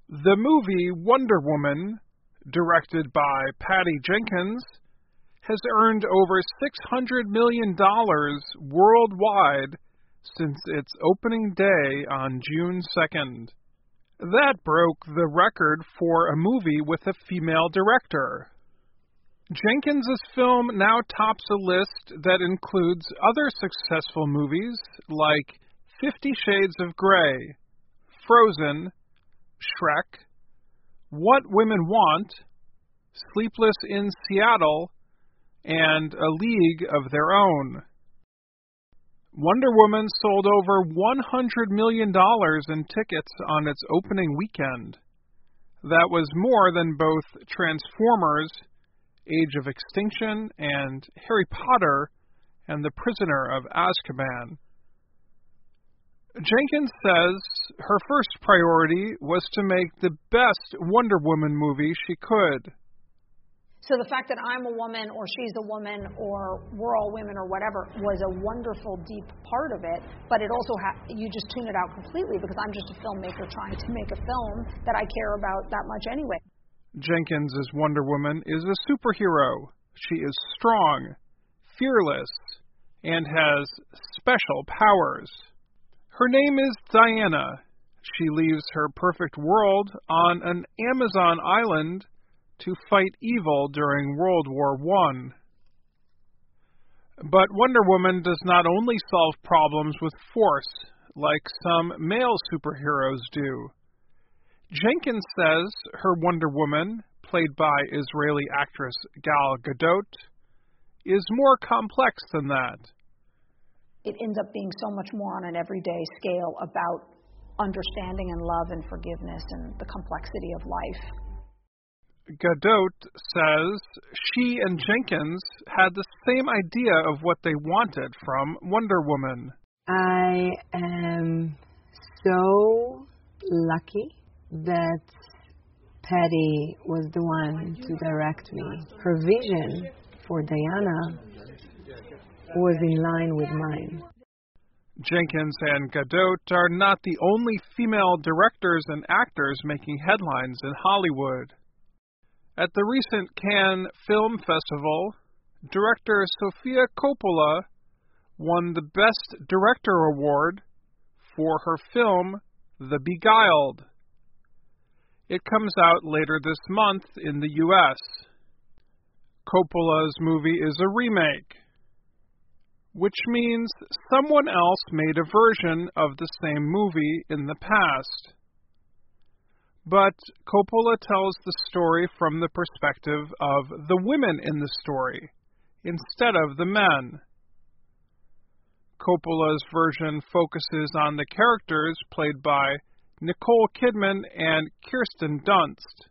The movie Wonder Woman, directed by Patty Jenkins, has earned over $600 million worldwide since its opening day on June 2nd. That broke the record for a movie with a female director. Jenkins' film now tops a list that includes other successful movies like 50 Shades of Grey, Frozen, Shrek, What Women Want, Sleepless in Seattle, and A League of Their Own. Wonder Woman sold over $100 million in tickets on its opening weekend. That was more than both Transformers, Age of Extinction, and Harry Potter and the Prisoner of Azkaban. Jenkins says her first priority was to make the best Wonder Woman movie she could. So the fact that I'm a woman, or she's a woman, or we're all women, or whatever, was a wonderful, deep part of it. But it also, you just tune it out completely because I'm just a filmmaker trying to make a film that I care about that much anyway. Jenkins' Wonder Woman is a superhero. She is strong, fearless, and has special powers. Her name is Diana. She leaves her perfect world on an Amazon island to fight evil during World War I. But Wonder Woman does not only solve problems with force, like some male superheroes do. Jenkins says her Wonder Woman, played by Israeli actress Gal Gadot, is more complex than that. It ends up being so much more on an everyday scale about understanding and love and forgiveness and the complexity of life. Gadot says she and Jenkins had the same idea of what they wanted from Wonder Woman. I am so lucky that Patty was the one to direct me. Her vision for Diana was in line with mine. Jenkins and Gadot are not the only female directors and actors making headlines in Hollywood. At the recent Cannes Film Festival, director Sofia Coppola won the Best Director Award for her film, The Beguiled. It comes out later this month in the U.S. Coppola's movie is a remake, which means someone else made a version of the same movie in the past. But Coppola tells the story from the perspective of the women in the story, instead of the men. Coppola's version focuses on the characters played by Nicole Kidman and Kirsten Dunst.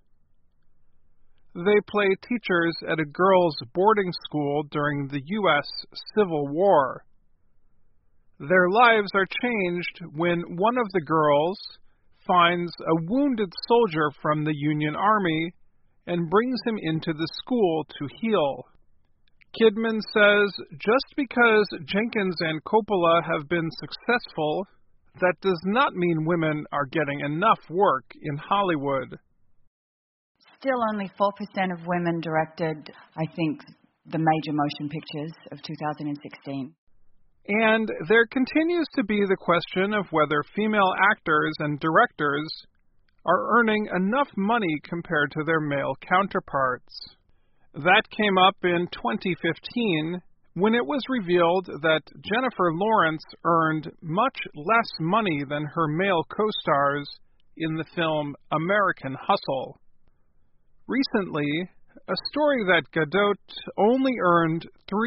They play teachers at a girls' boarding school during the U.S. Civil War. Their lives are changed when one of the girls finds a wounded soldier from the Union Army and brings him into the school to heal. Kidman says just because Jenkins and Coppola have been successful, that does not mean women are getting enough work in Hollywood. Still only 4% of women directed, I think, the major motion pictures of 2016. And there continues to be the question of whether female actors and directors are earning enough money compared to their male counterparts. That came up in 2015 when it was revealed that Jennifer Lawrence earned much less money than her male co-stars in the film American Hustle. Recently, a story that Gadot only earned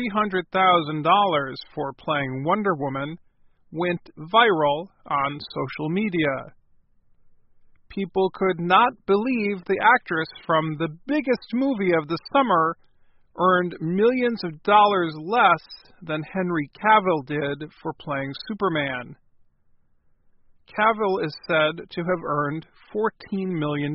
$300,000 for playing Wonder Woman went viral on social media. People could not believe the actress from the biggest movie of the summer earned millions of dollars less than Henry Cavill did for playing Superman. Cavill is said to have earned $14 million.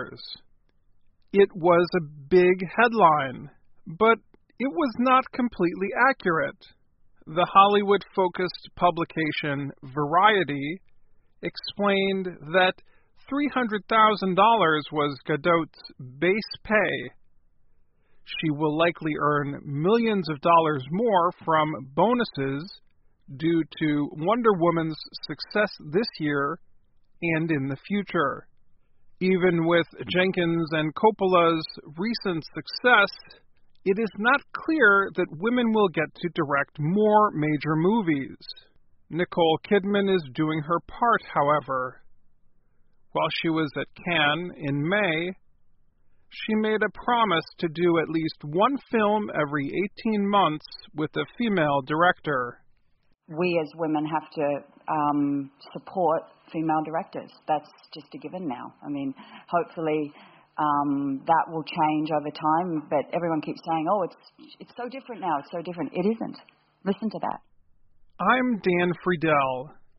It was a big headline, but it was not completely accurate. The Hollywood-focused publication Variety explained that $300,000 was Gadot's base pay. She will likely earn millions of dollars more from bonuses due to Wonder Woman's success this year and in the future. Even with Jenkins and Coppola's recent success, it is not clear that women will get to direct more major movies. Nicole Kidman is doing her part, however. While she was at Cannes in May, she made a promise to do at least one film every 18 months with a female director. We as women have to support female directors. That's just a given now. I mean, hopefully that will change over time, but everyone keeps saying, oh, it's so different now, it's so different. It isn't. Listen to that. I'm Dan Friedel.